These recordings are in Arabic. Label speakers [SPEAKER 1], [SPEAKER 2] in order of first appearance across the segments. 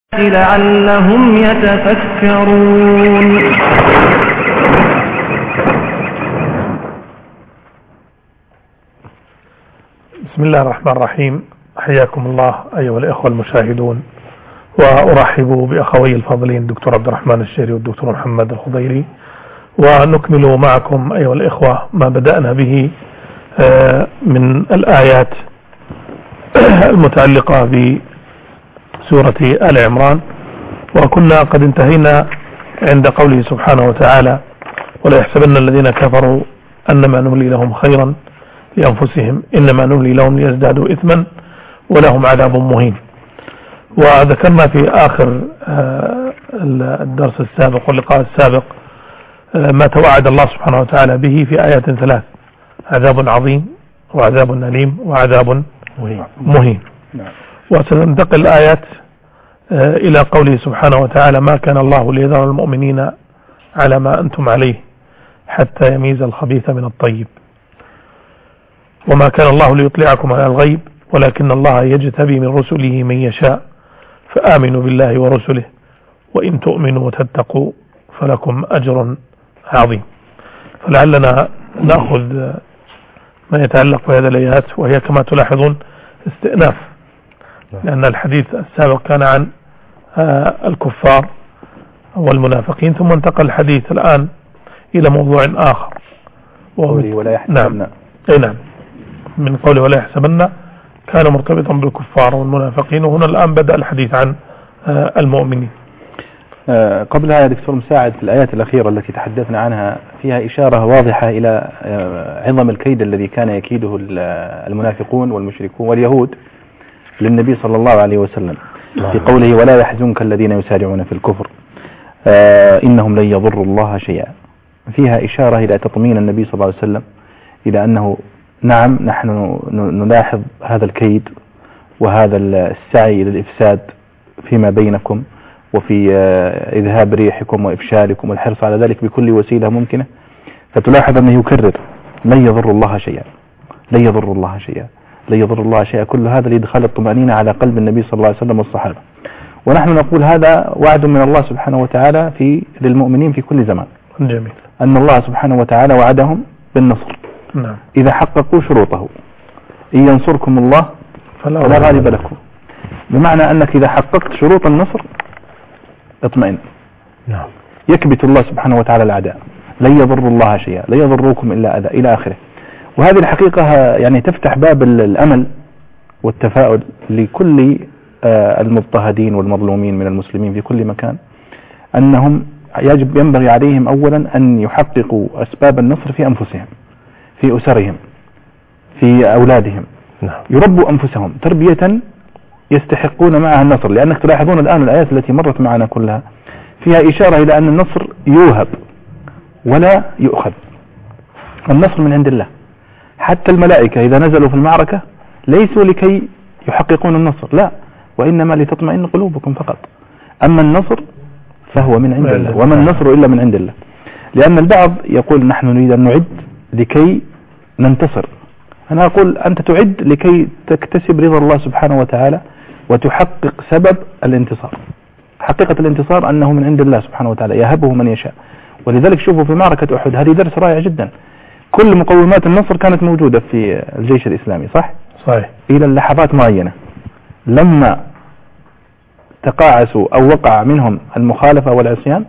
[SPEAKER 1] لعلهم يتفكرون.
[SPEAKER 2] بسم الله الرحمن الرحيم. حياكم الله أيها الإخوة المشاهدون، وأرحب بأخوي الفاضلين الدكتور عبد الرحمن الشيري والدكتور محمد الخضيري، ونكمل معكم أيها الإخوة ما بدأنا به من الآيات المتعلقة بسورة آل عمران، وكنا قد انتهينا عند قوله سبحانه وتعالى: ولا يحسبن الذين كفروا أنما نملي لهم خيرا لأنفسهم إنما نملي لهم ليزدادوا إثما ولهم عذاب مهين. وذكرنا في آخر الدرس السابق واللقاء السابق ما توعد الله سبحانه وتعالى به في آيات ثلاث: عذاب عظيم وعذاب أليم وعذاب مهين. وسننتقل الآيات إلى قوله سبحانه وتعالى: ما كان الله ليذر المؤمنين على ما أنتم عليه حتى يميز الخبيث من الطيب، وما كان الله ليطلعكم على الغيب ولكن الله يجتبي من رسله من يشاء فآمنوا بالله ورسله وإن تؤمنوا وتتقوا فلكم أجر عظيم. فلعلنا نأخذ ما يتعلق بهذه الآيات، وهي كما تلاحظون استئناف، لأن الحديث السابق كان عن الكفار والمنافقين، ثم انتقل الحديث الآن إلى موضوع آخر
[SPEAKER 3] ولا يحسبن.
[SPEAKER 2] نعم، من قوله ولا يحسبن كان مرتبطا بالكفار والمنافقين، وهنا الآن بدأ الحديث عن المؤمنين.
[SPEAKER 3] قبلها يا دكتور مساعد، الآيات الأخيرة التي تحدثنا عنها فيها إشارة واضحة إلى عظم الكيد الذي كان يكيده المنافقون والمشركون واليهود للنبي صلى الله عليه وسلم في قوله: ولا يحزنك الذين يسارعون في الكفر إنهم لن يضروا الله شيئا. فيها إشارة إلى تطمين النبي صلى الله عليه وسلم إلى أنه نعم، نحن نلاحظ هذا الكيد وهذا السعي للإفساد فيما بينكم وفي إذهاب ريحكم وإفشالكم والحرص على ذلك بكل وسيلة ممكنة، فتلاحظ أنه يكرر: لن يضر الله شيئا، لن يضر الله شيئا، لن يضر الله شيئا. كل هذا لإدخال الطمأنينة على قلب النبي صلى الله عليه وسلم والصحابة. ونحن نقول هذا وعد من الله سبحانه وتعالى للمؤمنين في كل زمان.
[SPEAKER 2] جميل.
[SPEAKER 3] أن الله سبحانه وتعالى وعدهم بالنصر إذا حققوا شروطه: إن ينصركم الله فلا غالب لكم. بمعنى أنك إذا حققت شروط النصر اطمئن. يكبت الله سبحانه وتعالى الأعداء، لن يضر الله شيئا، لن يضروكم إلا أذى إلى آخره. وهذه الحقيقة يعني تفتح باب الأمل والتفاؤل لكل المضطهدين والمظلومين من المسلمين في كل مكان، أنهم ينبغي عليهم أولا أن يحققوا أسباب النصر في أنفسهم، في أسرهم، في أولادهم. يربوا أنفسهم تربية يستحقون معها النصر، لأنك تلاحظون الآن الآيات التي مرت معنا كلها فيها إشارة إلى أن النصر يوهب ولا يؤخذ. النصر من عند الله. حتى الملائكة إذا نزلوا في المعركة ليسوا لكي يحققون النصر، لا، وإنما لتطمئن قلوبكم فقط. أما النصر فهو من عند الله، وما النصر إلا من عند الله. لأن البعض يقول نحن نريد أن نعد لكي ننتصر. أنا أقول أنت تعد لكي تكتسب رضا الله سبحانه وتعالى وتحقق سبب الانتصار. حقيقة الانتصار أنه من عند الله سبحانه وتعالى، يهبه من يشاء. ولذلك شوفوا في معركة أحد، هذه درس رائع جدا. كل مقومات النصر كانت موجودة في الجيش الإسلامي، صحيح؟ إلى اللحظات معينة لما تقاعسوا أو وقع منهم المخالفة والعصيان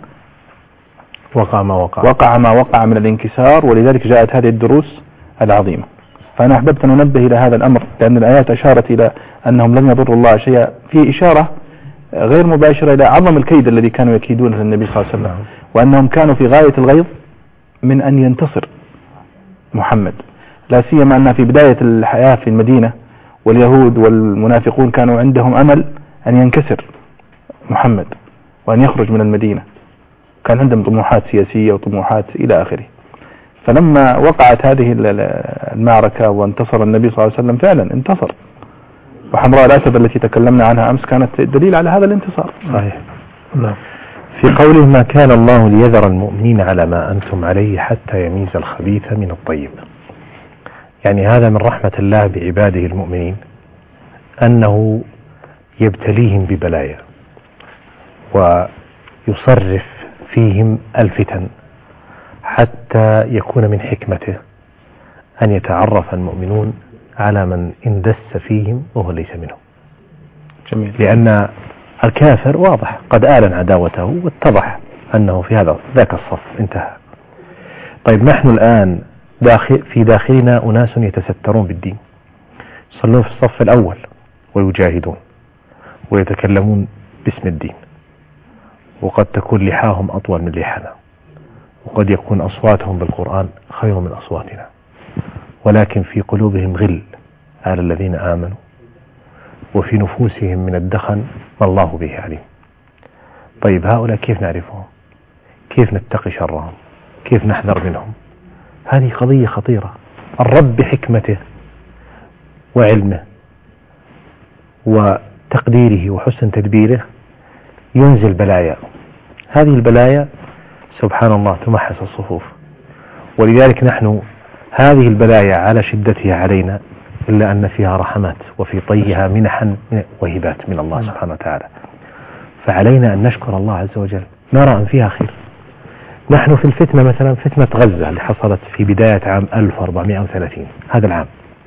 [SPEAKER 3] وقع ما وقع من الانكسار. ولذلك جاءت هذه الدروس العظيمة. فأنا أحببت أن أنبه إلى هذا الأمر، لأن الآيات أشارت إلى أنهم لن يضروا الله شيئا، في إشارة غير مباشرة إلى عظم الكيد الذي كانوا يكيدونه للنبي صلى الله عليه وسلم، وأنهم كانوا في غاية الغيظ من أن ينتصر محمد، لا سيما أن في بداية الحياة في المدينة واليهود والمنافقون كانوا عندهم أمل أن ينكسر محمد وأن يخرج من المدينة، كان عندهم طموحات سياسية وطموحات إلى آخره. فلما وقعت هذه المعركة وانتصر النبي صلى الله عليه وسلم، فعلا انتصر. وحمراء الأسد التي تكلمنا عنها أمس كانت دليل على هذا الانتصار.
[SPEAKER 4] صحيح. في قوله: ما كان الله ليذر المؤمنين على ما أنتم عليه حتى يميز الخبيث من الطيب. يعني هذا من رحمة الله بعباده المؤمنين، أنه يبتليهم ببلايا ويصرف فيهم الفتن حتى يكون من حكمته أن يتعرف المؤمنون على من اندس فيهم وهو ليس منهم.
[SPEAKER 3] جميل.
[SPEAKER 4] لأن الكافر واضح قد أعلن عداوته واتضح أنه في ذاك الصف انتهى. طيب نحن الآن في داخلنا أناس يتسترون بالدين، يصلون في الصف الأول ويجاهدون ويتكلمون باسم الدين، وقد تكون لحاهم أطول من لحانا، وقد يكون أصواتهم بالقرآن خير من أصواتنا، ولكن في قلوبهم غل على الذين آمنوا، وفي نفوسهم من الدخن ما الله به عليم. طيب هؤلاء كيف نعرفهم؟ كيف نتقي شرهم؟ كيف نحذر منهم؟ هذه قضية خطيرة. الرب بحكمته وعلمه وتقديره وحسن تدبيره ينزل بلايا، هذه البلايا سبحان الله تمحص الصفوف، ولذلك نحن هذه البلايا على شدتها علينا إلا أن فيها رحمات وفي طيها منحا وهبات من الله سبحانه وتعالى، فعلينا أن نشكر الله عز وجل، نرى أن فيها خير. نحن في الفتنة مثلا فتنة غزة اللي حصلت في بداية عام 1430 هذا العام،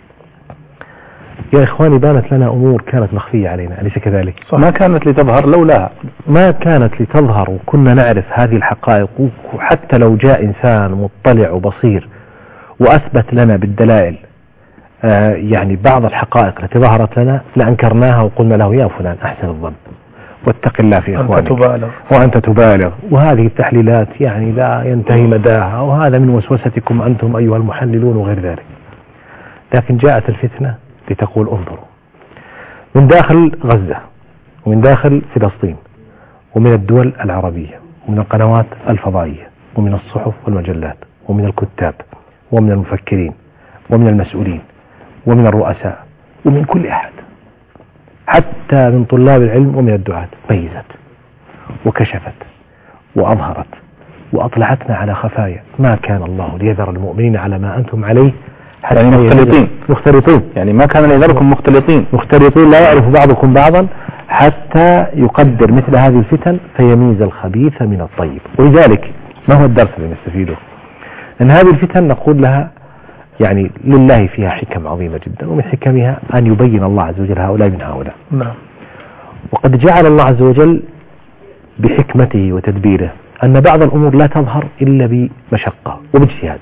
[SPEAKER 4] يا إخواني بانت لنا أمور كانت مخفية علينا، أليس كذلك؟
[SPEAKER 3] ما كانت لتظهر لولاها،
[SPEAKER 4] ما كانت لتظهر، وكنا نعرف هذه الحقائق، وحتى لو جاء إنسان مطلع وبصير وأثبت لنا بالدلائل يعني بعض الحقائق التي ظهرت لنا لأنكرناها وقلنا له يا فلان أحسن الظن واتق الله في إخوانك وأنت تبالغ، وهذه التحليلات يعني لا ينتهي مداها، وهذا من وسوستكم أنتم أيها المحللون وغير ذلك. لكن جاءت الفتنة لتقول انظروا من داخل غزة ومن داخل فلسطين ومن الدول العربية ومن القنوات الفضائية ومن الصحف والمجلات ومن الكتاب ومن المفكرين ومن المسؤولين ومن الرؤساء ومن كل أحد حتى من طلاب العلم ومن الدعاة ميزت وكشفت وأظهرت وأطلعتنا على خفايا ما كان الله ليذر المؤمنين على ما أنتم عليه
[SPEAKER 3] يعني مختلطين يعني ما كان ليذركم مختلطين لا يعرف بعضكم بعضا حتى يقدر مثل هذه الفتن فيميز الخبيث من الطيب. ولذلك ما هو الدرس اللي نستفيده؟ أن هذه الفتن نقول لها يعني لله فيها حكم عظيمة جدا، ومن حكمها أن يبين الله عز وجل هؤلاء من هؤلاء.
[SPEAKER 2] نعم.
[SPEAKER 4] وقد جعل الله عز وجل بحكمته وتدبيره أن بعض الأمور لا تظهر إلا بمشقة وباجتهاد،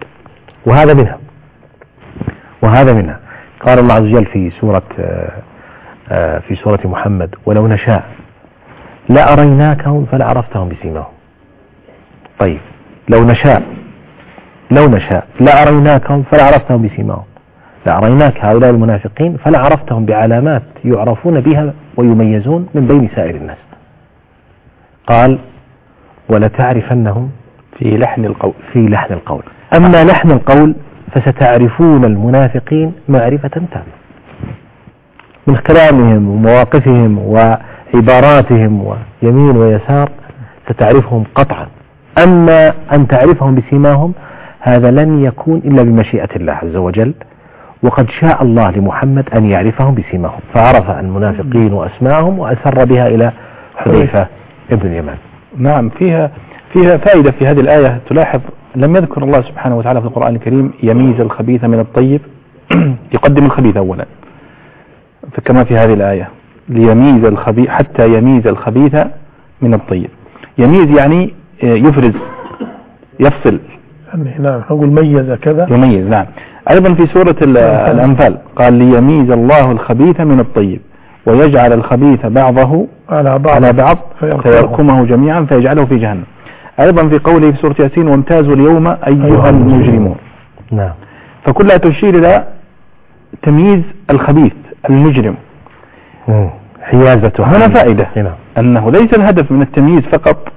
[SPEAKER 4] وهذا منها قال الله عز وجل في سورة محمد ولو نشاء لأريناكهم فلعرفتهم بسيماهم. طيب لو نشاء لأريناكهم فلعرفتهم بسيماهم، لأريناك هؤلاء المنافقين فلعرفتهم بعلامات يعرفون بها ويميزون من بين سائر الناس. قال ولتعرفنهم في لحن القول أما لحن القول فستعرفون المنافقين معرفة تامة من كلامهم ومواقفهم وعباراتهم ويمين ويسار، ستعرفهم قطعا. أما أن تعرفهم بسيماهم هذا لن يكون إلا بمشيئة الله عز وجل، وقد شاء الله لمحمد أن يعرفهم بسيماهم فعرف المنافقين وأسماءهم وأسر بها إلى حذيفة ابن اليمان.
[SPEAKER 3] نعم. فيها فائدة في هذه الآية تلاحظ لم يذكر الله سبحانه وتعالى في القرآن الكريم يميز الخبيث من الطيب، يقدم الخبيث أولا كما في هذه الآية ليميز الخبيث حتى يميز الخبيث من الطيب. يميز يعني يفرز يفصل.
[SPEAKER 2] نعم نقول ميز كذا
[SPEAKER 3] يميز. نعم. أيضا في سورة الأنفال قال ليميز الله الخبيث من الطيب ويجعل الخبيث بعضه على بعض فيركمه جميعا فيجعله في جهنم. أيضا في قوله في سورة ياسين وامتازوا اليوم أيها المجرمون.
[SPEAKER 4] نعم.
[SPEAKER 3] فكلها تشير إلى تمييز الخبيث المجرم.
[SPEAKER 4] حيازته.
[SPEAKER 3] هنا فائدة أنه ليس الهدف من التمييز فقط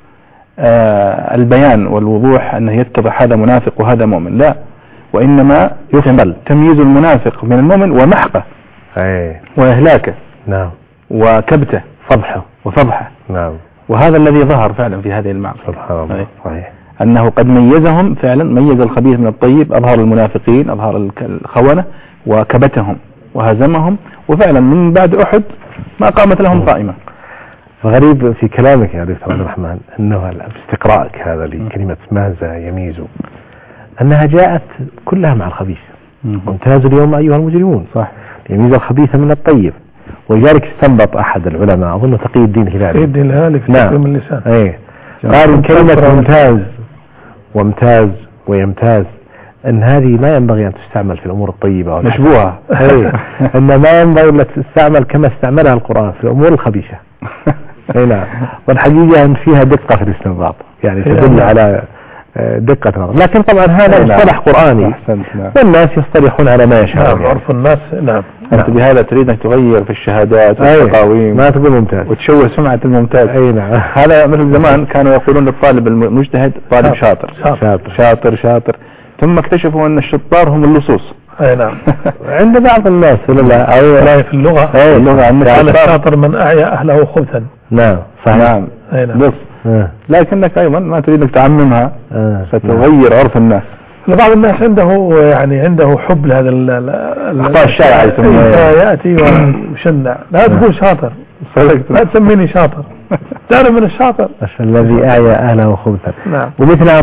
[SPEAKER 3] البيان والوضوح أنه يتضح هذا منافق وهذا مؤمن، لا، وإنما يفصل تمييز المنافق من المؤمن ومحقه وإهلاكه.
[SPEAKER 4] نعم.
[SPEAKER 3] وكبته وفضحه.
[SPEAKER 4] نعم.
[SPEAKER 3] وهذا الذي ظهر فعلا في هذه المعركة.
[SPEAKER 4] سبحان الله. صحيح.
[SPEAKER 3] أنه قد ميزهم فعلا، ميز الخبيث من الطيب، أظهر المنافقين، أظهر الخونة وكبتهم وهزمهم، وفعلا من بعد أحد ما قامت لهم قائمة.
[SPEAKER 4] الغريب في كلامك يا دكتور عبد الرحمن أنه باستقراءك هذا لكلمة ماذا يميز أنها جاءت كلها مع الخبيث. وامتازوا اليوم أيها المجرمون، صح، يميز الخبيث من الطيب. ولذلك استنبط أحد العلماء أظن تقي الدين الهلالي،
[SPEAKER 2] تقي الدين الهلالي في تقويم اللسان،
[SPEAKER 4] أي قال كلمة ممتاز وامتاز ويمتاز أن هذه ما ينبغي أن تستعمل في الأمور الطيبة
[SPEAKER 3] مشبوهة،
[SPEAKER 4] أن ما ينبغي أن تستعمل كما استعملها القرآن في الأمور الخبيثة. نعم. والحقيقة أن فيها دقة في الاستنباط، يعني تدل على دقة نظر، لكن طبعا هذا مصطلح قرآني والناس يصطلحون على ما يشاءون.
[SPEAKER 2] عرف الناس. نعم.
[SPEAKER 3] أنت بهذا تريد أن تغير في الشهادات والتقاويم،
[SPEAKER 4] ما تقول ممتاز
[SPEAKER 3] وتشوه سمعة الممتاز.
[SPEAKER 4] أي نعم.
[SPEAKER 3] هذا مثل زمان كانوا يقولون للطالب المجتهد طالب شاطر شاطر شاطر شاطر، ثم اكتشفوا أن الشطار هم اللصوص.
[SPEAKER 2] أي نعم.
[SPEAKER 4] عند بعض الناس
[SPEAKER 2] لا في اللغة،
[SPEAKER 3] قال
[SPEAKER 2] الشاطر من أعيا أهله خبثا.
[SPEAKER 4] نعم صحيح.
[SPEAKER 3] نعم. نص. لكنك أيضا ما تريد أنك تعممها فتغير عرف الناس.
[SPEAKER 2] لبعض الناس عنده حب لهذا
[SPEAKER 3] الأخطاء الشائعة
[SPEAKER 2] يأتي ويشنع. لا تقول شاطر، لا تسميني شاطر، تعرف من الشاطر
[SPEAKER 4] الذي أعيا أهله خبثا.
[SPEAKER 2] نعم.
[SPEAKER 4] ومثلها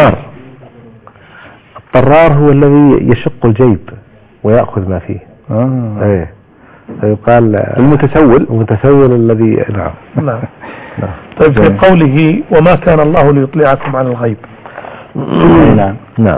[SPEAKER 4] الطرار هو الذي يشق الجيب ويأخذ ما فيه. ايه فيقال المتسول الذي
[SPEAKER 2] نعم. طيب في قوله وما كان الله ليطلعكم عن الغيب.
[SPEAKER 4] نعم.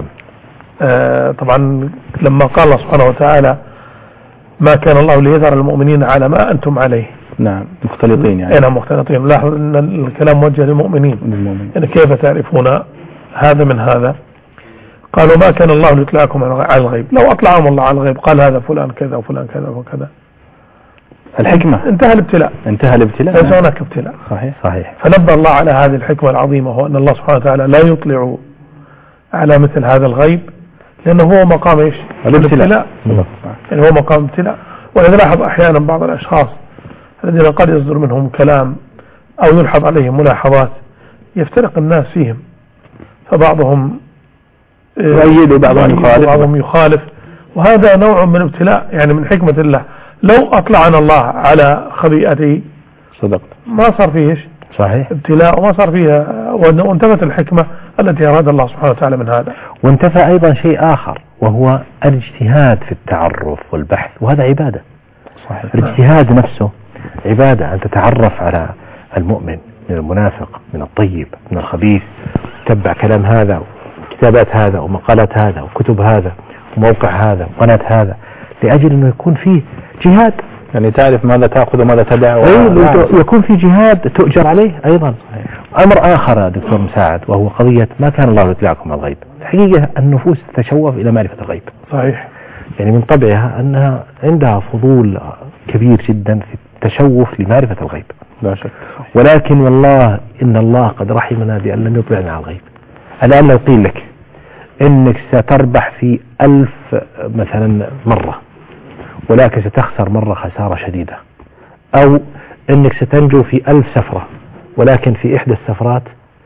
[SPEAKER 2] طبعا لما قال الله سبحانه وتعالى ما كان الله ليذر المؤمنين على ما أنتم عليه.
[SPEAKER 3] نعم مختلطين يعني.
[SPEAKER 2] نعم مختلطين. لاحظ أن الكلام موجه للمؤمنين. يعني كيف تعرفون هذا من هذا؟ قالوا ما كان الله ليطلعكم على الغيب، لو أطلعهم الله على الغيب قال هذا فلان كذا وفلان كذا وكذا.
[SPEAKER 3] الحكمة
[SPEAKER 2] انتهى الابتلاء ليس هناك ابتلاء.
[SPEAKER 3] صحيح.
[SPEAKER 2] فنبه الله على هذه الحكمة العظيمة، هو أن الله سبحانه وتعالى لا يطلع على مثل هذا الغيب لأنه هو مقام ايش؟ الابتلاء. يعني هو مقام ابتلاء. ولذا لاحظ أحيانا بعض الأشخاص الذين قد يصدر منهم كلام أو يلحظ عليهم ملاحظات يفترق الناس فيهم، فبعضهم
[SPEAKER 3] يؤيد
[SPEAKER 2] وبعضهم يخالف، وهذا نوع من ابتلاء يعني من حكمة الله. لو أطلعنا الله على خبيئته
[SPEAKER 3] صدقت
[SPEAKER 2] ما صار فيه ايش؟
[SPEAKER 4] صحيح.
[SPEAKER 2] ابتلاء وما صار فيها، وانتفت الحكمة التي أراد الله سبحانه وتعالى من هذا.
[SPEAKER 4] وانتفى أيضا شيء آخر وهو الاجتهاد في التعرف والبحث، وهذا عبادة.
[SPEAKER 3] صحيح.
[SPEAKER 4] الاجتهاد نفسه عبادة، أن تتعرف على المؤمن من المنافق من الطيب من الخبيث، تتبع كلام هذا وكتابات هذا ومقالات هذا وكتب هذا وموقع هذا وقناة هذا، لأجل أنه يكون فيه جهاد،
[SPEAKER 3] يعني تعرف ماذا تأخذ وماذا تدع،
[SPEAKER 4] يكون في جهاد تؤجر عليه أيضا. أمر آخر يا دكتور مساعد وهو قضية ما كان الله يطلعكم على الغيب. الحقيقة النفوس تتشوف إلى معرفة الغيب.
[SPEAKER 2] صحيح.
[SPEAKER 4] يعني من طبعها أنها عندها فضول كبير جدا في التشوف لمعرفة الغيب.
[SPEAKER 3] لا شك.
[SPEAKER 4] ولكن والله إن الله قد رحمنا بأن لم يطلعنا على الغيب. الآن لو قيل لك إنك ستربح في 1000 مثلا مرة، ولكن ستخسر مرة خسارة شديدة، أو إنك ستنجو في 1000 سفرة ولكن في إحدى السفرات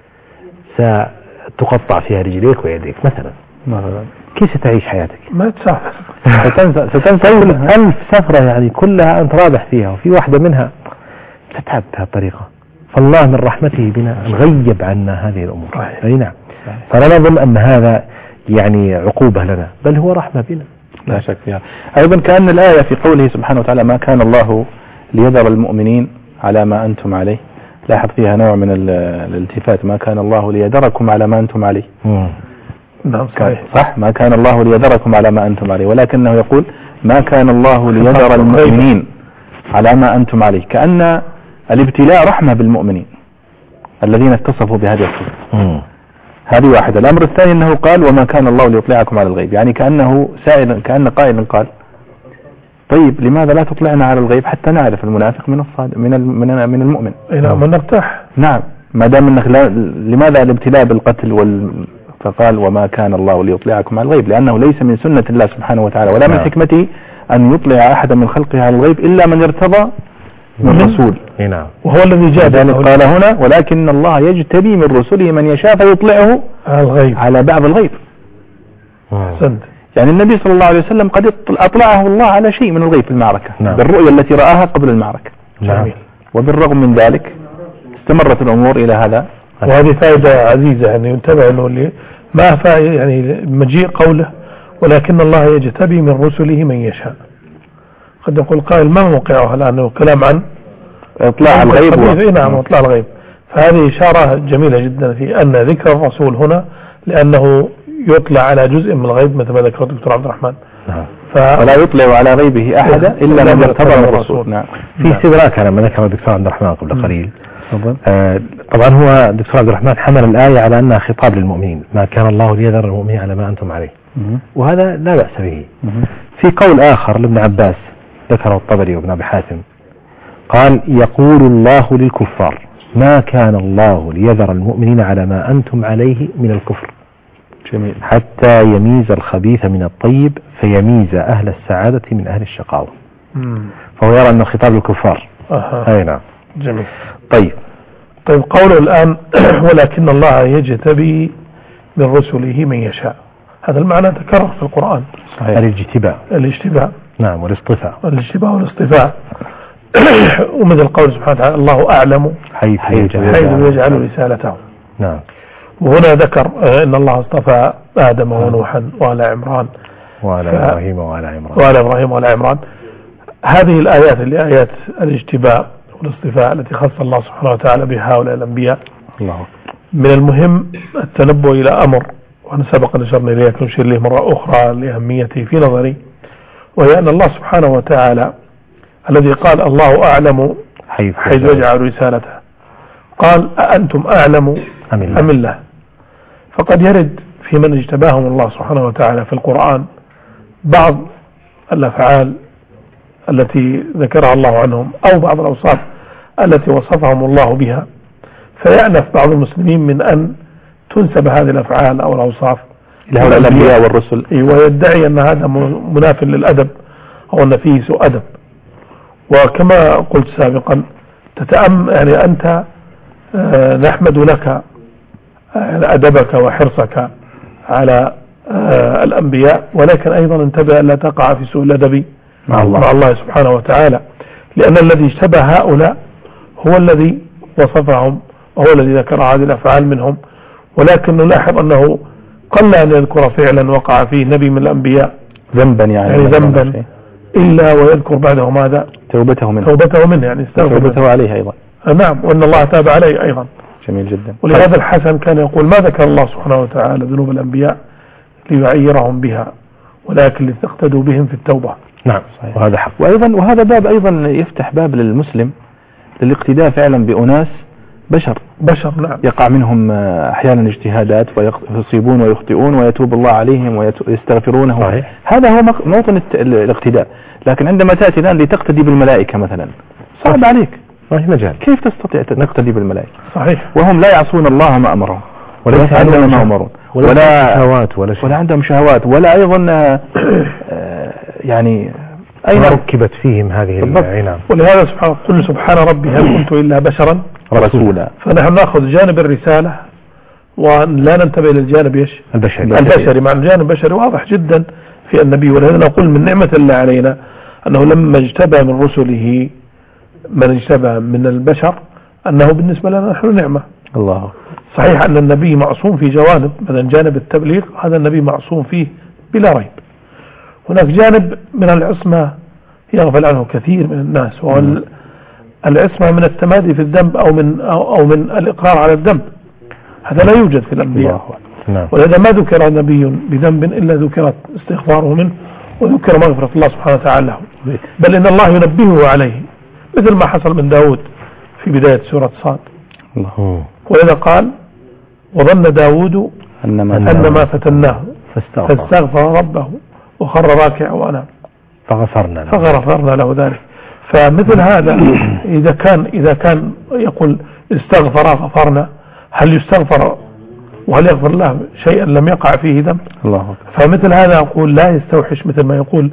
[SPEAKER 4] ستقطع فيها رجليك ويديك مثلا، كيف ستعيش حياتك؟
[SPEAKER 2] ما تسافر.
[SPEAKER 4] ستنسى 1000 سفرة يعني كلها أنت رابح فيها، وفي واحدة منها تتعب بهالطريقة. فالله من رحمته بنا أن غيب عنا هذه الأمور. أي نعم. فلا نظن أن هذا يعني عقوبة لنا، بل هو رحمة بنا.
[SPEAKER 3] لا شك فيها. أيضا كأن الآية في قوله سبحانه وتعالى ما كان الله ليذر المؤمنين على ما أنتم عليه، لاحظ فيها نوع من الالتفات، ما كان الله ليذركم على ما أنتم عليه.
[SPEAKER 2] نعم صحيح.
[SPEAKER 3] صح، ما كان الله ليذركم على ما أنتم عليه، ولكنه يقول ما كان الله ليذر المؤمنين على ما أنتم عليه، كأن الابتلاء رحمة بالمؤمنين الذين اتصفوا بهذه الصفة. هذه واحدة. الأمر الثاني أنه قال وما كان الله ليطلعكم على الغيب، يعني كأنه سائل، كأن قائل قال طيب لماذا لا تطلعنا على الغيب حتى نعرف المنافق من الصادق من المؤمن؟
[SPEAKER 2] نعم نرتاح.
[SPEAKER 3] نعم، ما دام انك لماذا الابتلاء بالقتل فقال وما كان الله ليطلعكم على الغيب، لأنه ليس من سنة الله سبحانه وتعالى ولا من حكمته أن يطلع أحدا من خلقه على الغيب إلا من ارتضى من رسول.
[SPEAKER 4] نعم.
[SPEAKER 2] وهو الذي جاء
[SPEAKER 3] ذلك قال هنا ولكن الله يجتبي من رسله من يشاء فيطلعه
[SPEAKER 2] على الغيب،
[SPEAKER 3] على بعض الغيب. يعني النبي صلى الله عليه وسلم قد أطلعه الله على شيء من الغيب في المعركة.
[SPEAKER 4] نعم.
[SPEAKER 3] بالرؤية التي رآها قبل المعركة.
[SPEAKER 2] جميل.
[SPEAKER 3] وبالرغم من ذلك استمرت الأمور إلى هذا.
[SPEAKER 2] وهذه فائدة عزيزة يعني ينتبه أنه ما فائدة يعني مجيء قوله ولكن الله يجتبي من رسله من يشاء. قد يقول قائل ما موقعها الآن كلام عن
[SPEAKER 3] إطلاع الغيب
[SPEAKER 2] نعم إطلاع الغيب. فهذه إشارة جميلة جدا في أن ذكر الرسول هنا لأنه يطلع على جزء من الغيب مثل ما ذكر الدكتور عبد الرحمن.
[SPEAKER 3] ولا يطلع على غيبه أحدا إلا من ارتضى من الرسول.
[SPEAKER 4] نعم. في استدراك لما ذكر الدكتور عبد الرحمن قبل قليل. طبعا هو الدكتور عبد الرحمن حمل الآية على أنها خطاب للمؤمنين ما كان الله ليذر المؤمنين على ما أنتم عليه وهذا لا بأس به. في قول آخر لابن عباس ذكره الطبري وابن أبي حاتم قال يقول الله للكفار ما كان الله ليذر المؤمنين على ما أنتم عليه من الكفر
[SPEAKER 3] جميل.
[SPEAKER 4] حتى يميز الخبيث من الطيب فيميز أهل السعادة من أهل الشقاوة. فهو يرى أنه خطاب للكفار. أي نعم.
[SPEAKER 2] جميل.
[SPEAKER 4] طيب
[SPEAKER 2] قوله الآن ولكن الله يجتبي من رسله من يشاء هذا المعنى تكرر في القرآن.
[SPEAKER 4] صحيح. الاجتباء
[SPEAKER 2] نعم
[SPEAKER 4] والاصطفاء
[SPEAKER 2] والاصطفاء ومثل قول سبحانه وتعالى الله أعلم حيث يجعل رسالته.
[SPEAKER 4] نعم.
[SPEAKER 2] وهنا ذكر إن الله اصطفى آدم ونوحا وآل عمران
[SPEAKER 4] وآل إبراهيم وآل عمران.
[SPEAKER 2] هذه الآيات اللي آيات الاجتباء والاصطفاء التي خص الله سبحانه وتعالى بها هؤلاء الأنبياء. من المهم التنبؤ إلى أمر وأنا سبق أن أشرنا إليه نشير له مرة أخرى لأهميته في نظري وهي أن الله سبحانه وتعالى الذي قال الله أعلم حيث يجعل رسالته قال أأنتم أعلم أم الله. فقد يرد في من اجتباهم الله سبحانه وتعالى في القرآن بعض الأفعال التي ذكرها الله عنهم أو بعض الأوصاف التي وصفهم الله بها فيأنف بعض المسلمين من أن تنسب هذه الأفعال أو الأوصاف
[SPEAKER 3] إلى الأنبياء والرسل
[SPEAKER 2] ويدعي أن هذا مناف للأدب أو أن فيه سوء أدب. وكما قلت سابقا يعني أنت نحمد لك أدبك وحرصك على الأنبياء ولكن أيضا انتبه ألا تقع في سوء الأدب مع الله سبحانه وتعالى لأن الذي اشتبه هؤلاء هو الذي وصفهم وهو الذي ذكر هذه الأفعال منهم. ولكن نلاحظ أنه قل أن يذكر فعلا وقع فيه نبي من الأنبياء
[SPEAKER 3] ذنبا يعني
[SPEAKER 2] ذنبا إلا ويذكر بعده ماذا توبته منه يعني
[SPEAKER 3] توبته عليه أيضا.
[SPEAKER 2] نعم وأن الله تاب عليه أيضا.
[SPEAKER 3] جميل جدا.
[SPEAKER 2] ولهذا الحسن كان يقول ما ذكر الله سبحانه وتعالى ذنوب الأنبياء ليعيرهم بها ولكن لتقتدوا بهم في التوبة.
[SPEAKER 4] نعم صحيح. وهذا حق.
[SPEAKER 3] وأيضا وهذا باب أيضا يفتح باب للمسلم للاقتداء فعلا بأناس بشر
[SPEAKER 2] نعم
[SPEAKER 3] يقع منهم أحيانا اجتهادات ويصيبون ويخطئون ويتوب الله عليهم ويستغفرونه.
[SPEAKER 4] صحيح.
[SPEAKER 3] هذا هو موطن الاقتداء. لكن عندما تأتي الآن لتقتدي بالملائكة مثلا صعب عليك
[SPEAKER 4] ما في مجال.
[SPEAKER 3] كيف تستطيع نقتدي بالملائكة؟
[SPEAKER 2] صحيح.
[SPEAKER 3] وهم لا يعصون الله ما أمرهم وليس عندهم ما أمرون ولا شهوات ولا عندهم شهوات ولا أيضا يعني
[SPEAKER 4] أين ركبت فيهم هذه العنام.
[SPEAKER 2] ولهذا قل سبحان ربي هل كنت إلا بشرا
[SPEAKER 3] رسولا.
[SPEAKER 2] فنحن نأخذ جانب الرسالة ولا ننتبه للجانب البشري مع الجانب البشري واضح جدا في النبي. ولهذا نقول من نعمة الله علينا أنه لما اجتبى من رسله من اجتبى من البشر أنه بالنسبة لنا نحن نعمة.
[SPEAKER 3] الله.
[SPEAKER 2] صحيح أن النبي معصوم في جوانب مثلا جانب التبليغ هذا النبي معصوم فيه بلا ريب. هناك جانب من العصمة يغفل عنه كثير من الناس وهو العصمة من التمادي في الذنب أو من الإقرار على الذنب. هذا لا يوجد في الأنبياء. ولهذا ما ذكر نبي بذنب إلا ذكرت استغفاره منه وذكر مغفرة الله سبحانه وتعالى له. بل إن الله ينبهه عليه مثل ما حصل من داود في بداية سورة صاد. ولذا قال وظن داود أنما فتناه فاستغفر ربه وخر راكع وأناب فغفرنا له ذلك. فمثل هذا إذا كان يقول استغفر غفرنا هل يستغفر وهل يغفر الله شيئا لم يقع فيه ذنب؟ فمثل هذا أقول لا يستوحش مثل ما يقول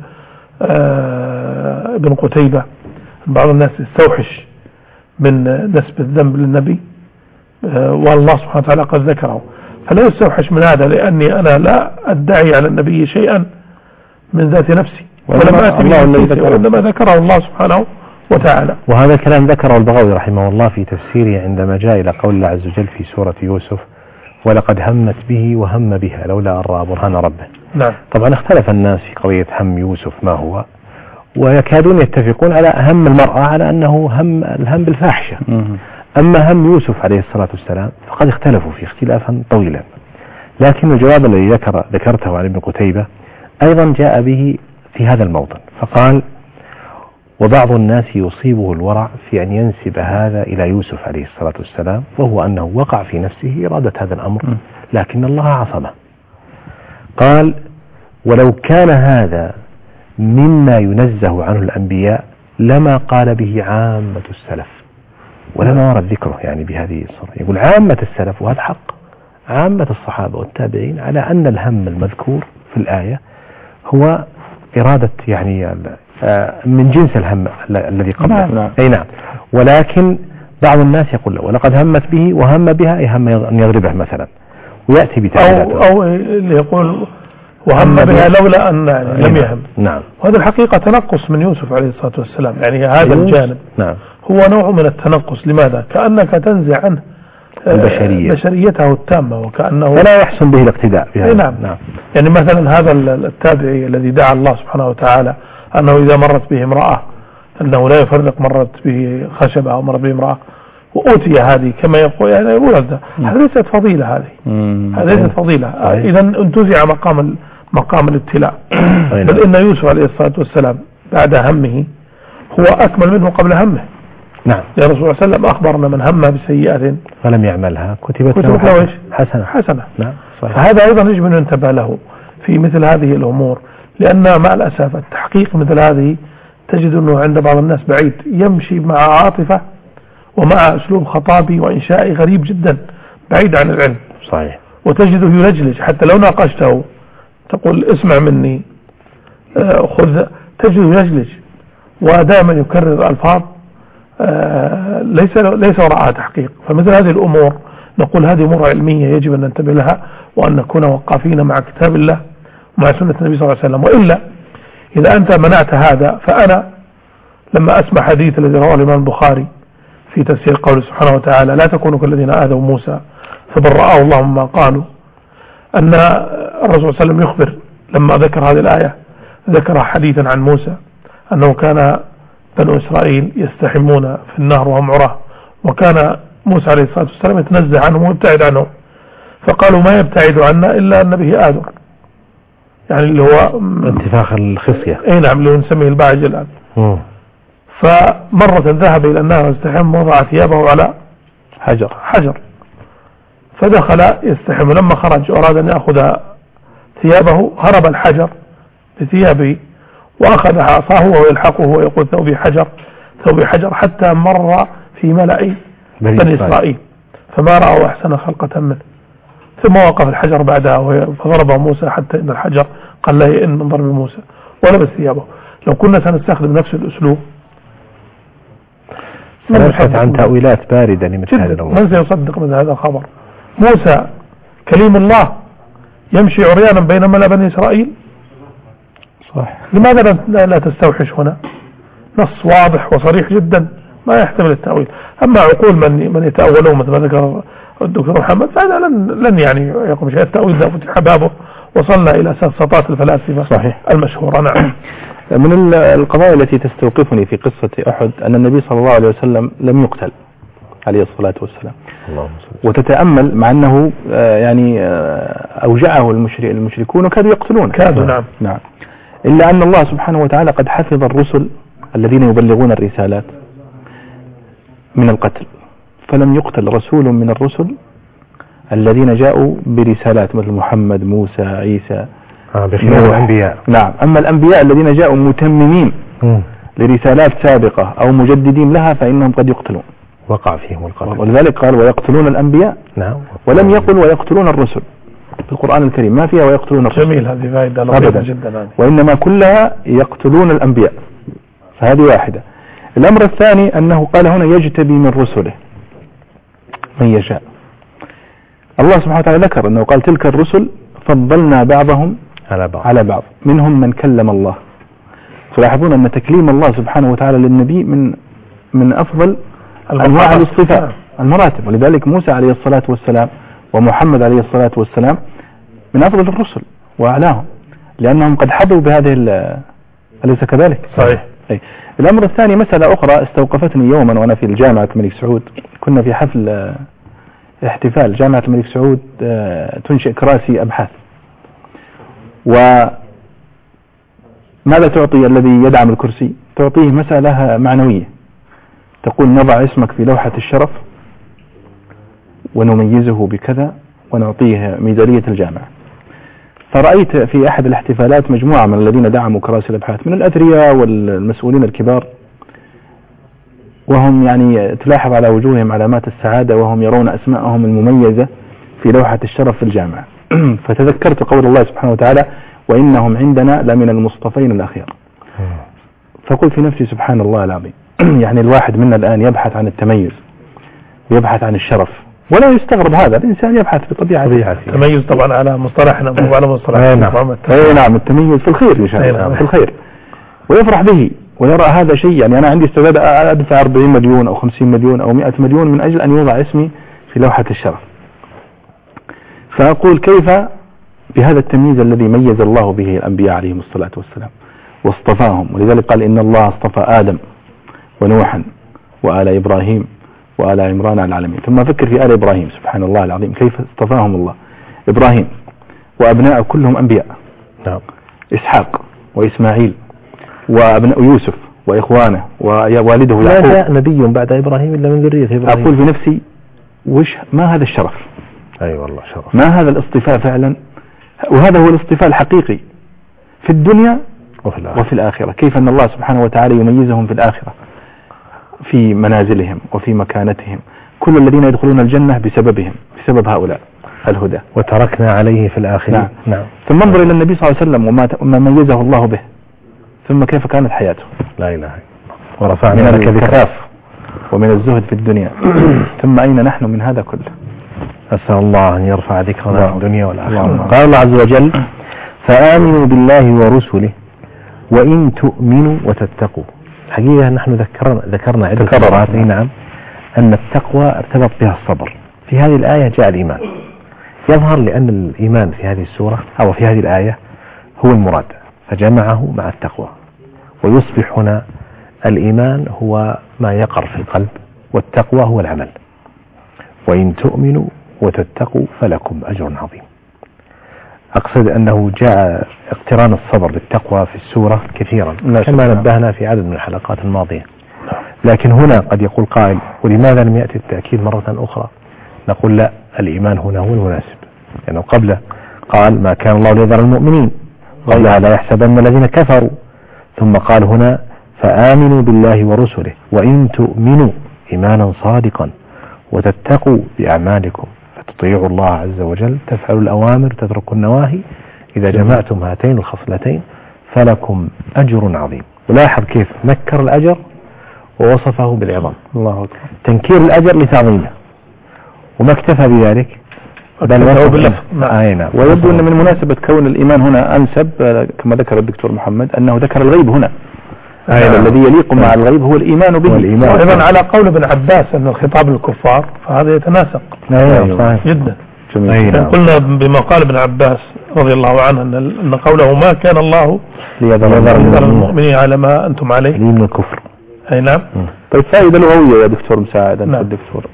[SPEAKER 2] ابن قتيبة بعض الناس يستوحش من نسب الذنب للنبي والله سبحانه وتعالى قد ذكره. فلا يستوحش من هذا لأني أنا لا أدعي على النبي شيئا من ذات نفسي وإنما ذكره الله سبحانه وتعالى.
[SPEAKER 4] وهذا الكلام ذكره البغوي رحمه الله في تفسيره عندما جاء إلى قول الله عز وجل في سورة يوسف: ولقد همت به وهم بها لولا أن رأى برهان ربه.
[SPEAKER 2] نعم.
[SPEAKER 4] طبعا اختلف الناس في قضية هم يوسف ما هو، ويكادون يتفقون على هم المرأة على أنه الهم بالفاحشة. أما هم يوسف عليه الصلاة والسلام فقد اختلفوا في اختلافا طويلا، لكن الجواب الذي ذكرته عن ابن قتيبة أيضا جاء به في هذا الموطن، فقال: وبعض الناس يصيبه الورع في أن ينسب هذا إلى يوسف عليه الصلاة والسلام، وهو أنه وقع في نفسه إرادة هذا الأمر لكن الله عصمه. قال: ولو كان هذا مما ينزه عنه الأنبياء لما قال به عامة السلف، ولما ورد ذكره يعني بهذه الصورة. يقول عامة السلف، وهذا حق، عامة الصحابة والتابعين على أن الهم المذكور في الآية هو إرادة يعني من جنس الهم الذي قبله. أي نعم. ولكن بعض الناس يقول له ولقد همت به وهم بها، أي هم أن يضربه مثلا، ويأتي بتعبيراته.
[SPEAKER 2] أو اللي يقول وهم بها لولا أن لم يهم.
[SPEAKER 4] نعم.
[SPEAKER 2] وهذا الحقيقة تنقص من يوسف عليه الصلاة والسلام، يعني هذا الجانب
[SPEAKER 4] نعم.
[SPEAKER 2] هو نوع من التنقص. لماذا؟ كأنك تنزع عنه بشريته التامة، وكأنه
[SPEAKER 4] ولا يحسن به الاقتداء.
[SPEAKER 2] نعم. نعم. يعني مثلا هذا التابعي الذي دعا الله سبحانه وتعالى أنه إذا مرت به امرأة أنه لا يفرق مرت به خشبة أو مرت به امرأة وأوتي هذه كما يقول، يعني يقول هذا ليست فضيلة، هذه ليست فضيلة. إذا انتزع مقام الابتلاء. بل إن يوسف عليه الصلاة والسلام بعد همه هو أكمل منه قبل همه.
[SPEAKER 4] نعم.
[SPEAKER 2] يا رسول الله صلى الله عليه وسلم أخبرنا من هم بسيئة
[SPEAKER 4] فلم يعملها كتبت
[SPEAKER 2] له
[SPEAKER 4] حسنة. نعم.
[SPEAKER 2] فهذا أيضا يجب أن ينتبه له في مثل هذه الأمور، لأن مع الأسف التحقيق مثل هذه تجد أنه عند بعض الناس بعيد، يمشي مع عاطفة ومع أسلوب خطابي وإنشائي غريب جدا بعيد عن العلم.
[SPEAKER 4] صحيح.
[SPEAKER 2] وتجده يلجلج، حتى لو ناقشته تقول اسمع مني خذ، تجده يلجلج ودائما يكرر ألفاظ ليس وراءها تحقيق. فمثل هذه الأمور نقول هذه أمور علمية يجب أن ننتبه لها، وأن نكون وقافين مع كتاب الله ومع سنة النبي صلى الله عليه وسلم. وإلا إذا أنت منعت هذا، فأنا لما أسمع حديث الذي رواه الإمام البخاري في تفسير قوله سبحانه وتعالى: لا تكونوا كالذين آذوا موسى فبرأه الله مما قالوا، أن الرسول صلى الله عليه وسلم يخبر لما ذكر هذه الآية، ذكر حديثا عن موسى أنه كان بنو إسرائيل يستحمون في النهر وهم عراه، وكان موسى عليه الصلاة والسلام يتنزه عنهم ويبتعد عنهم، فقالوا ما يبتعد عنا إلا أن به آذر، يعني اللي هو
[SPEAKER 4] انتفاخ الخصية.
[SPEAKER 2] اي نعم، اللي هو نسميه الباعج الآن. فمرة ذهب إلى النهر يستحم، وضع ثيابه على حجر فدخل يستحم، لما خرج أراد أن يأخذ ثيابه هرب الحجر بثيابه وأخذ عصاه وهو يلحقه ويقول ثوبي حجر، حتى مر في ملأ بني إسرائيل فما رأوا أحسن خلقة منه. ثم وقف الحجر بعدها فضربه موسى حتى إن الحجر قال لا يئن من ضرب موسى ولبس ثيابه. لو كنا سنستخدم نفس الأسلوب
[SPEAKER 4] سنبحث عن تأويلات باردة لمثل هذا الأمر.
[SPEAKER 2] من سيصدق مثل هذا الخبر؟ موسى كليم الله يمشي عريانا بين ملأ بني إسرائيل.
[SPEAKER 4] صح.
[SPEAKER 2] لماذا لا تستوحش هنا؟ نص واضح وصريح جدا ما يحتمل التأويل. أما عقول من يتأولون مثل ما ذكر الدكتور محمد فهذا لن يعني يقوم شيء. التأويل ذا فتح بابه وصلنا إلى سفسطات الفلاسفة.
[SPEAKER 4] صحيح.
[SPEAKER 2] المشهورة. نعم.
[SPEAKER 3] من القضايا التي تستوقفني في قصة أحد أن النبي صلى الله عليه وسلم لم يقتل عليه الصلاة والسلام، وتتأمل مع أنه يعني أوجعه المشركون وكادوا يقتلونه. نعم. إلا أن الله سبحانه وتعالى قد حفظ الرسل الذين يبلغون الرسالات من القتل، فلم يقتل رسول من الرسل الذين جاءوا برسالات مثل محمد، موسى، عيسى،
[SPEAKER 4] بخلاف الأنبياء.
[SPEAKER 3] نعم. أما الأنبياء الذين جاءوا متممين لرسالات سابقة أو مجددين لها فإنهم قد يقتلون،
[SPEAKER 4] وقع فيهم القتل.
[SPEAKER 3] ولذلك قال ويقتلون الأنبياء.
[SPEAKER 4] نعم.
[SPEAKER 3] ولم يقل ويقتلون الرسل في القرآن الكريم، ما فيها ويقتلون الرسل.
[SPEAKER 2] جميل، هذه فائدة لطيفة جدا.
[SPEAKER 3] وإنما كلها يقتلون الأنبياء، فهذه واحدة. الأمر الثاني أنه قال هنا يجتبي من رسله من يشاء. الله سبحانه وتعالى ذكر أنه قال تلك الرسل فضلنا بعضهم على بعض، منهم من كلم الله. تلاحظون أن تكليم الله سبحانه وتعالى للنبي من أفضل أنواع الاصطفاء المراتب. ولذلك موسى عليه الصلاة والسلام ومحمد عليه الصلاة والسلام من أفضل الرسل وأعلاهم، لأنهم قد حظوا بهذه أليس كذلك؟
[SPEAKER 2] صحيح.
[SPEAKER 3] الأمر الثاني مسألة أخرى استوقفتني يوما وأنا في الجامعة الملك سعود، كنا في حفل احتفال جامعة الملك سعود تنشئ كراسي أبحاث، وماذا تعطي الذي يدعم الكرسي؟ تعطيه مسألة معنوية، تقول نضع اسمك في لوحة الشرف ونميزه بكذا ونعطيه ميزانية الجامعة. فرأيت في أحد الاحتفالات مجموعة من الذين دعموا كراسي الأبحاث من الأثرياء والمسؤولين الكبار، وهم يعني تلاحظ على وجوههم علامات السعادة وهم يرون أسماءهم المميزة في لوحة الشرف في الجامعة. فتذكرت قول الله سبحانه وتعالى وإنهم عندنا لمن المصطفين الأخيار. فقلت في نفسي سبحان الله العظيم، يعني الواحد منا الآن يبحث عن التميز ويبحث عن الشرف، ولا يستغرب هذا، الإنسان يبحث بطبيعته.
[SPEAKER 2] التميز طبعا على مصطلحنا وعلى مصطلح
[SPEAKER 3] نعم التميز في الخير إن شاء الله، في الخير، ويفرح به ويرى هذا شيء. يعني أنا عندي استعداد أدفع 40 مليون أو 50 مليون أو 100 مليون من أجل أن يوضع اسمي في لوحة الشرف. فأقول كيف بهذا التمييز الذي ميز الله به الأنبياء عليهم الصلاة والسلام واصطفاهم. ولذلك قال إن الله اصطفى آدم ونوحا وآل إبراهيم وآل عمران على العالمين. ثم فكر في آل إبراهيم سبحان الله العظيم كيف اصطفاهم الله. إبراهيم وأبناء كلهم أنبياء، إسحاق وإسماعيل وابناء يوسف وإخوانه ووالده
[SPEAKER 4] لا جاء نبي بعد إبراهيم إلا من ذرية إبراهيم.
[SPEAKER 3] أقول في نفسي ما هذا الشرف؟
[SPEAKER 4] أي والله شرف.
[SPEAKER 3] ما هذا الاصطفاء فعلا؟ وهذا هو الاصطفاء الحقيقي في الدنيا وفي الآخرة. كيف أن الله سبحانه وتعالى يميزهم في الآخرة في منازلهم وفي مكانتهم، كل الذين يدخلون الجنة بسبب هؤلاء الهدى.
[SPEAKER 4] وتركنا عليه في الآخرة.
[SPEAKER 3] نعم. ثم انظر إلى النبي صلى الله عليه وسلم وما ميزه الله به، ثم كيف كانت حياته.
[SPEAKER 4] لا إله إلا الله. ورفعنا لك
[SPEAKER 3] الكفاف ومن الزهد في الدنيا. ثم أين نحن من هذا كله؟
[SPEAKER 4] أسأل الله أن يرفع ذكرنا في الدنيا والآخرة. قال الله عز وجل فآمنوا بالله ورسله وإن تؤمنوا وتتقوا. حقيقة نحن ذكرنا عدة مرات نعم أن التقوى ارتبط بها الصبر. في هذه الآية جاء الإيمان، يظهر لأن الإيمان في هذه السورة أو في هذه الآية هو المراد فجمعه مع التقوى، ويصبح هنا الإيمان هو ما يقر في القلب والتقوى هو العمل. وإن تؤمنوا وتتقوا فلكم أجر عظيم. أقصد أنه جاء اقتران الصبر بالتقوى في السورة كثيرا كما نبهنا في عدد من الحلقات الماضية، لكن هنا قد يقول قائل ولماذا لم يأتي التأكيد مرة أخرى؟ نقول لا، الإيمان هنا هو المناسب، لأنه قبله قال ما كان الله ليذر المؤمنين، قبلها لا يحسبن الذين كفروا، ثم قال هنا فآمنوا بالله ورسله وإن تؤمنوا إيمانا صادقا وتتقوا بأعمالكم فتطيعوا الله عز وجل تفعلوا الأوامر تتركوا النواهي، إذا جمعتم هاتين الخصلتين فلكم أجر عظيم. ولاحظ كيف نكر الأجر ووصفه بالعظم. الله أكبر. تنكير الأجر لتعظيمه، وما اكتفى بذلك بل وصفه باللفظ.
[SPEAKER 3] ويبدو أن من مناسبة كون الإيمان هنا أنسب كما ذكر الدكتور محمد أنه ذكر الغيب هنا. الذي يليق مع الغيب هو الإيمان به.
[SPEAKER 2] وأيضا على قول ابن عباس أن الخطاب للكفار فهذا يتناسق جدا. قلنا بما قال ابن عباس رضي الله عنه أن قوله ما كان الله ليذر المؤمنين على ما أنتم عليه
[SPEAKER 3] من الكفر.
[SPEAKER 2] أي نعم.
[SPEAKER 3] طيب فائدة لغوية يا دكتور مساعد أنت الدكتور.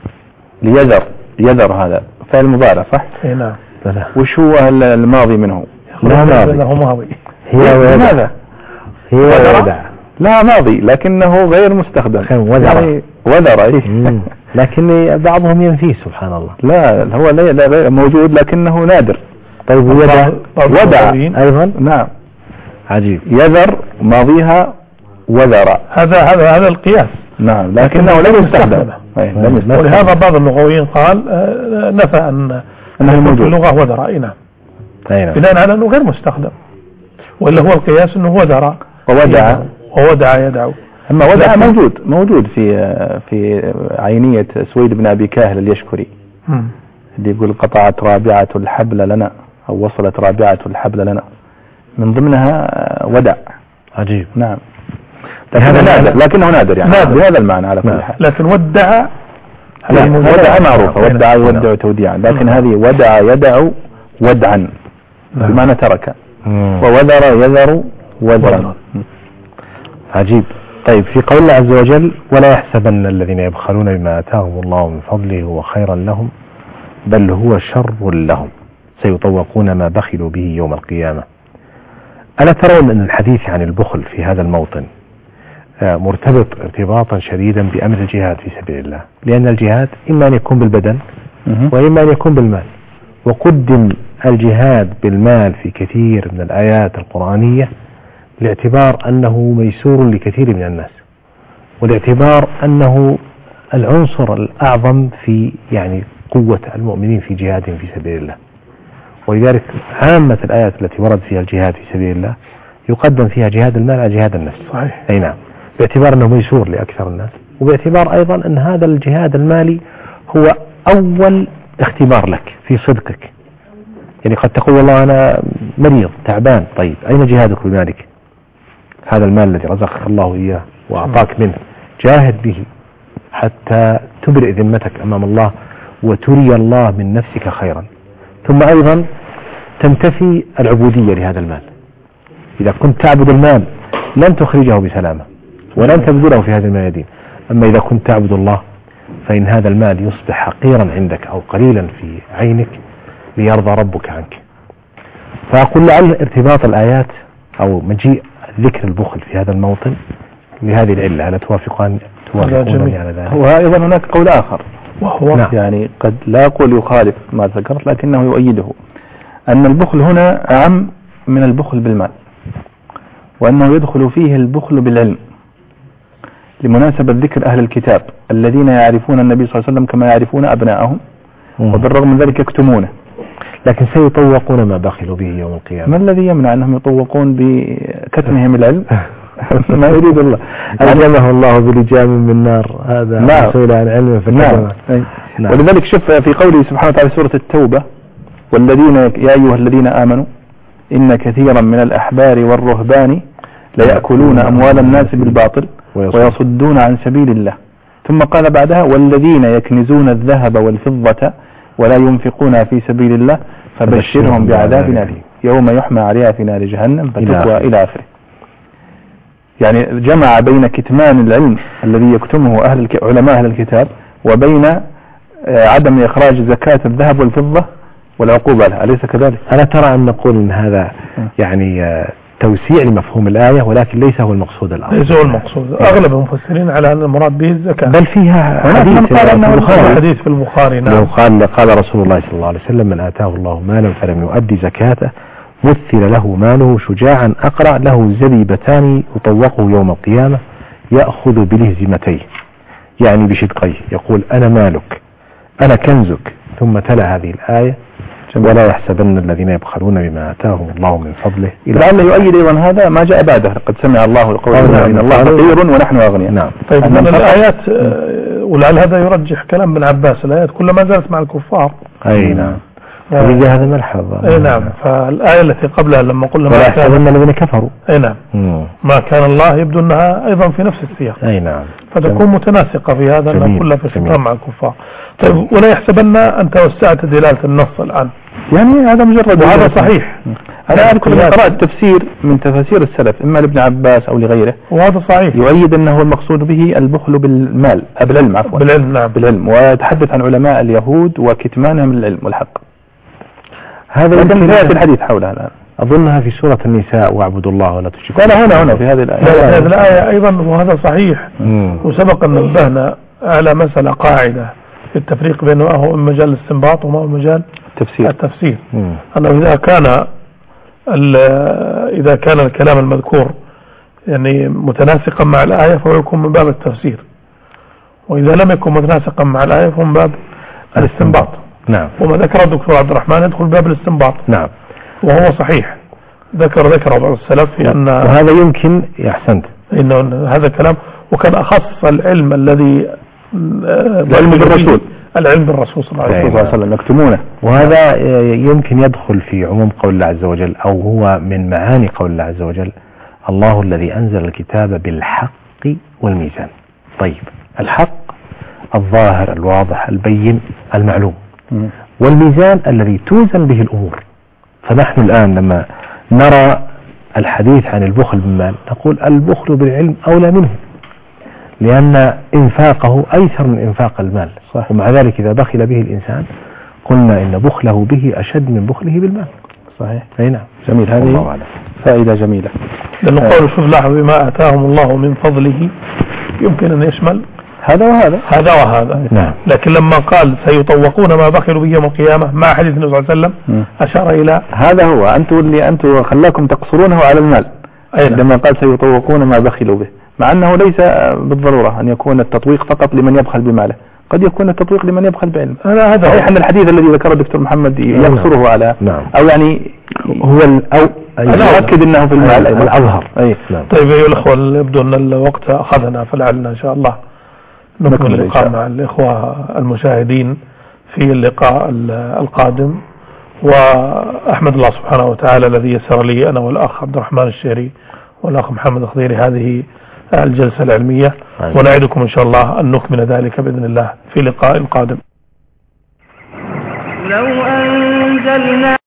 [SPEAKER 3] ليذر هذا فعل مضارع صح؟
[SPEAKER 2] أي نعم.
[SPEAKER 3] وش هو الماضي منه؟
[SPEAKER 2] لا ماضي.
[SPEAKER 3] ماذا؟ هي ودع. لا ماضي لكنه غير مستخدم.
[SPEAKER 4] يعني
[SPEAKER 3] وذر
[SPEAKER 4] لكن بعضهم ينفيه سبحان الله.
[SPEAKER 3] لا هو لا موجود لكنه نادر.
[SPEAKER 4] طيب
[SPEAKER 3] ودع
[SPEAKER 4] أيضا.
[SPEAKER 3] نعم
[SPEAKER 4] عجيب.
[SPEAKER 3] يذر ماضيها وذر.
[SPEAKER 2] هذا القياس.
[SPEAKER 3] نعم لكنه لم يستخدم.
[SPEAKER 2] ولهذا بعض اللغويين قال نفى أنه موجود اللغة وذر. نعم. بناء على أنه غير مستخدم، وإلا هو القياس أنه وذر وودع يدعو.
[SPEAKER 3] أما ودع موجود في عينية سويد بن أبي كاهل اليشكري اللي يقول قطعت رابعة الحبل لنا أو وصلت رابعة الحبل لنا، من ضمنها ودع.
[SPEAKER 4] عجيب.
[SPEAKER 3] نعم. هذا نادر، لكنه نادر يعني بهذا المعنى على كل حال.
[SPEAKER 2] لكن ودع
[SPEAKER 3] معروفة، ودع يودع توديعا، لكن هذه ودع يدع ودعا بمعنى ترك، ووذر يذر وذرا.
[SPEAKER 4] عجيب. طيب في قول الله عز وجل: ولا يحسبن الذين يبخلون بما آتاهم الله من فضله هو خيرا لهم بل هو شر لهم سيطوقون ما بخلوا به يوم القيامة. ألا ترون أن الحديث عن البخل في هذا الموطن مرتبط ارتباطا شديدا بأمر الجهاد في سبيل الله، لأن الجهاد إما أن يكون بالبدن وإما أن يكون بالمال، وقدم الجهاد بالمال في كثير من الآيات القرآنية لاعتبار أنه ميسور لكثير من الناس، والاعتبار أنه العنصر الأعظم في يعني قوة المؤمنين في جهادهم في سبيل الله. ولذلك عامة الآيات التي ورد فيها الجهاد في سبيل الله يقدم فيها جهاد المال على جهاد النفس.
[SPEAKER 2] صحيح.
[SPEAKER 4] أي نعم، باعتبار أنه ميسور لأكثر الناس، وباعتبار أيضا أن هذا الجهاد المالي هو أول اختبار لك في صدقك. يعني قد تقول والله أنا مريض تعبان، طيب أين جهادك بمالك؟ هذا المال الذي رزقك الله إياه وأعطاك منه، جاهد به حتى تبرئ ذمتك أمام الله وتري الله من نفسك خيرا. ثم أيضا تنتفي العبودية لهذا المال. إذا كنت تعبد المال لن تخرجه بسلامة ولن تبذله في هذه الميادين، أما إذا كنت تعبد الله فإن هذا المال يصبح حقيرا عندك أو قليلا في عينك ليرضى ربك عنك. فأقول لعل ارتباط الآيات أو مجيء ذكر البخل في هذا الموطن لهذه العلة. هل توافقونني على ذلك؟
[SPEAKER 3] وأيضا هناك قول آخر، وهو
[SPEAKER 4] نعم.
[SPEAKER 3] يعني قد لا أقول يخالف ما ذكرت لكنه يؤيده، أن البخل هنا أعم من البخل بالمال، وأنه يدخل فيه البخل بالعلم لمناسبة ذكر أهل الكتاب الذين يعرفون النبي صلى الله عليه وسلم كما يعرفون أبناءهم، وبالرغم من ذلك يكتمونه.
[SPEAKER 4] لكن سيطوقون ما بخلوا به يوم القيامة.
[SPEAKER 3] ما الذي يمنع أنهم يطوقون بكتمهم العلم؟ ما يريد الله.
[SPEAKER 4] ألجمه الله بلجام من نار، هذا مسؤول عن علم في الجماعة.
[SPEAKER 3] نعم. ولذلك شوف في قوله سبحانه وتعالى سورة التوبة: والذين يا أيها الذين آمنوا إن كثيرا من الأحبار والرهبان ليأكلون أموال الناس بالباطل ويصدون عن سبيل الله. ثم قال بعدها: والذين يكنزون الذهب والفضة ولا ينفقونها في سبيل الله فبشرهم بعذاب أليم يوم يحمى عليها في نار جهنم فتكوى إلى آخره. يعني جمع بين كتمان العلم الذي يكتمه علماء أهل الكتاب وبين عدم إخراج زكاة الذهب والفضة والعقوبة لها، أليس كذلك؟
[SPEAKER 4] ألا ترى أن نقول أن هذا يعني توسيع لمفهوم الآية، ولكن ليس هو المقصود الأصل.
[SPEAKER 2] ليس هو المقصود. أغلب المفسرين على أن المراد به الزكاة،
[SPEAKER 4] بل فيها
[SPEAKER 2] حديث في البخاري. نعم.
[SPEAKER 4] قال رسول الله صلى الله عليه وسلم: من آتاه الله مالا فلم يؤدي زكاته مثل له ماله شجاعا أقرع له زبيبتان يطوقه يوم القيامة يأخذ بلهزمتيه، يعني بشدقيه، يقول: أنا مالك أنا كنزك. ثم تلا هذه الآية: ولا يحسبن الذين يبخلون بما آتاهم الله من فضله.
[SPEAKER 3] لعل يؤيد أيضا هذا ما جاء بعده: قد سمع الله قوله إن الله فقير ونحن أغنياء.
[SPEAKER 4] نعم.
[SPEAKER 2] طيب من الآيات، ولعل هذا يرجح كلام ابن عباس، الآيات كلما زالت مع الكفار.
[SPEAKER 4] أي نعم. هذا ملحظ.
[SPEAKER 2] اي نعم. فالآية التي قبلها لما قلنا
[SPEAKER 4] ولا يحسبن الذين كفروا.
[SPEAKER 2] اي نعم. ما كان الله يبدو أنها أيضا في نفس السياق.
[SPEAKER 4] اي نعم.
[SPEAKER 2] فتكون متناسقة في هذا أنها كلها في الختام مع الكفار. طيب ولا يحسبن أن توسعت دلالة النص الآن،
[SPEAKER 3] يعني هذا مجرد،
[SPEAKER 2] وهذا صحيح.
[SPEAKER 3] أنا أذكر أن قرأت تفسير من تفاسير السلف إما لابن عباس أو لغيره،
[SPEAKER 2] وهذا صحيح،
[SPEAKER 3] يؤيد أنه المقصود به البخل بالمال، بالعلم عفوا،
[SPEAKER 2] بالعلم. نعم.
[SPEAKER 3] بالعلم، ويتحدث عن علماء اليهود وكتمانهم للعلم والحق.
[SPEAKER 4] هذا
[SPEAKER 3] يمكن في الحديث حولها الآن.
[SPEAKER 4] أظنها في سورة النساء: واعبدوا الله ولا تشركوا.
[SPEAKER 3] قال هنا في هذه الآية.
[SPEAKER 2] هذه الآية أيضا، وهذا صحيح. وسبق أن نبهنا على مسألة قاعدة في التفريق بين ما هو مجال الاستنباط وما هو مجال التفسير. أنه إذا كان الكلام المذكور يعني متناسقا مع الآية فهو يكون من باب التفسير، وإذا لم يكن متناسقا مع الآية فهو من باب الاستنباط.
[SPEAKER 4] نعم.
[SPEAKER 2] وما ذكر الدكتور عبد الرحمن يدخل باب الاستنباط.
[SPEAKER 4] نعم.
[SPEAKER 2] وهو صحيح، ذكر بعض السلف في أن
[SPEAKER 4] وهذا يمكن، أحسنت،
[SPEAKER 2] إنه هذا كلام، وكان أخص العلم الذي العلم بالرسول صلى الله عليه وسلم
[SPEAKER 3] يكتمونه،
[SPEAKER 4] وهذا يمكن يدخل في عموم قول الله عز وجل، أو هو من معاني قول الله عز وجل: الله الذي أنزل الكتاب بالحق والميزان. طيب الحق الظاهر الواضح البين المعلوم، والميزان الذي توزن به الأمور. فنحن الآن لما نرى الحديث عن البخل بالمال نقول البخل بالعلم أولى منه، لأن إنفاقه أيسر من إنفاق المال. صح. ومع ذلك إذا بخل به الإنسان قلنا إن بخله به أشد من بخله بالمال.
[SPEAKER 3] صحيح.
[SPEAKER 4] أي نعم.
[SPEAKER 3] جميل. هذه فائدة جميلة.
[SPEAKER 2] لأنه قول شوف لاحظ بما آتاهم الله من فضله يمكن أن يشمل
[SPEAKER 3] هذا وهذا.
[SPEAKER 2] هذا وهذا.
[SPEAKER 4] نعم.
[SPEAKER 2] لكن لما قال سيطوقون ما بخلوا به يوم القيامة مع حديث النبي صلى الله عليه وسلم أشار إلى
[SPEAKER 3] هذا. هو أنتم خلاكم تقصرونه على المال لما قال سيطوقون ما بخلوا به، مع أنه ليس بالضرورة أن يكون التطويق فقط لمن يبخل بماله، قد يكون التطويق لمن يبخل بعلم. هذا صحيح أن الحديث الذي ذكره الدكتور محمد يقصره على أو يعني هو أو أؤكد أنه في المال الأظهر.
[SPEAKER 2] طيب أيها الأخوة يبدو أن الوقت أخذنا، فلعلنا إن شاء الله نكمل اللقاء مع الإخوة المشاهدين في اللقاء القادم. وأحمد الله سبحانه وتعالى الذي يسر لي أنا والأخ عبد الرحمن الشيري والأخ محمد الخضيري هذه الجلسة العلمية، ونعدكم إن شاء الله أن نكمل ذلك بإذن الله في لقاء قادم.
[SPEAKER 1] لو أنزلنا